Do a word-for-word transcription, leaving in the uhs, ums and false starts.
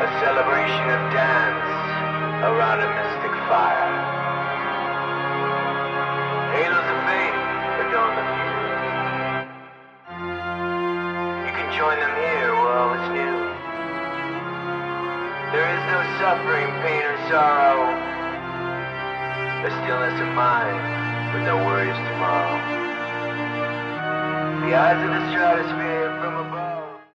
A celebration of dance around a mystic fire. Halos of faith adorn the view. You can join them here where all is new. There is no suffering, pain, or sorrow. A stillness of mind with no worries tomorrow. The eyes of the stratosphere